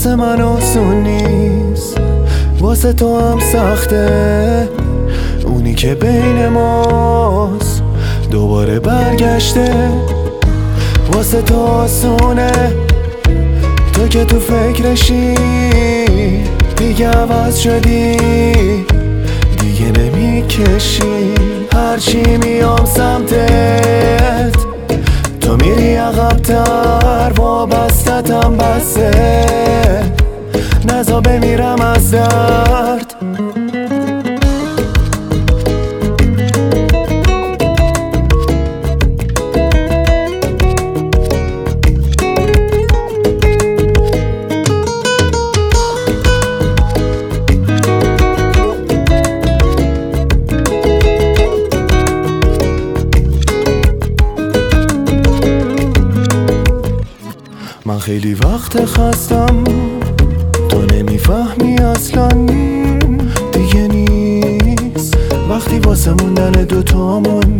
واسه من آسون نیست، واسه تو هم سخته. اونی که بین ماست دوباره برگشته. واسه تو آسونه، تو که تو فکرشی دیگه عوض شدی، دیگه نمیکشی. هرچی میام سمتت تو میری عقب‌تر، وابستتم بسه، نزا بمیرم از درد. من خیلی وقت خستم، تو نمیفهمی اصلا. دیگه نیست وقتی واسه موندن دوتامون.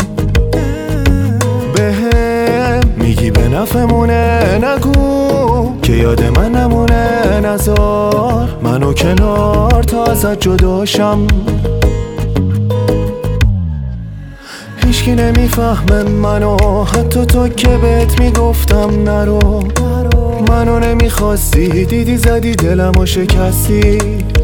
بهم میگی به نفعمونه، نگو که یاد من نمونه. نذار منو کنار تا ازت جداشم. هیچکی نمیفهمه منو، حتی تو که بهت میگفتم نرو. منو نمیخواستی، دیدی زدی دلمو شکستی.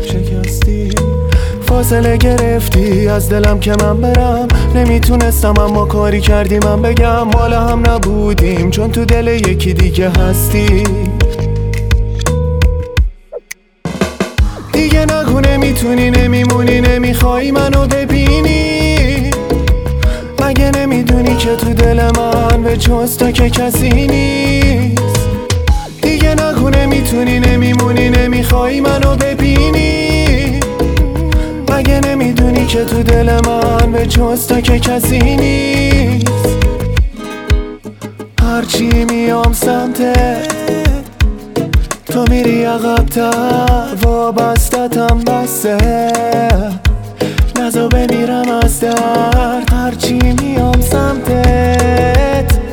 فاصله گرفتی از دلم که من برم، نمیتونستم اما کاری کردی من بگم. مال هم نبودیم چون تو دل یکی دیگه هستی. دیگه نگو نمیتونی، نمیمونی، نمیخوای منو ببینی. مگه نمیدونی که تو دل من به جز تو که کسی نیست. دیگه نگو نمیتونی، نمیمونی، نمیخوای منو ببینی. مگه نمیدونی که تو دل من به جز تو که کسی نیست. هرچی میام سمتت تو میری عقب‌تر، وابستتم بسه، نزا بمیرم از درد. هرچی میام سمتت